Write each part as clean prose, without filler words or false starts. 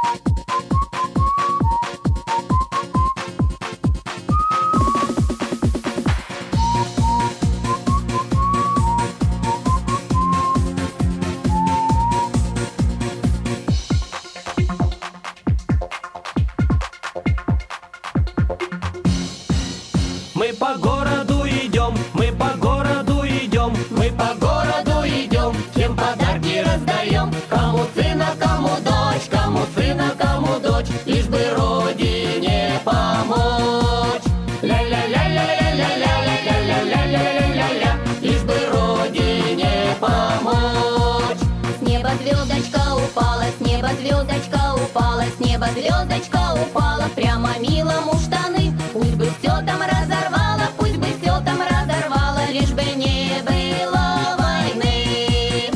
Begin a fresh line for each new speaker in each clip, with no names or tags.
Мы по городу идем, мы по городу идем,
Мы по городу идем, всем подарки раздаем. Кому сына, кому дочь, кому сына, кому дочь, лишь бы родине помочь. Ля-ля-ля-ля-ля-ля-ля-ля-ля-ля-ля-ля-ля-ля, лишь бы родине помочь.
С неба звездочка упала, с неба звездочка упала, с неба звездочка упала прямо милому в штаны. Пусть бы все там разорвало, пусть бы все там разорвало, лишь бы не было войны.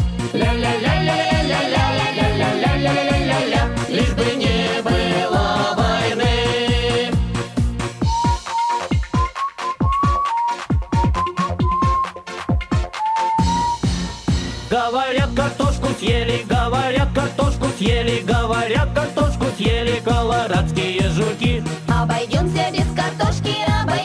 Ля-ля-ля-ля-ля-ля-ля-ля-ля-ля-ля-ля, лишь бы не было войны.
говорят, картошку съели, говорят, картошку съели, говорят, картошку съели колорадские жуки.
Обойдемся без картошки, обойдемся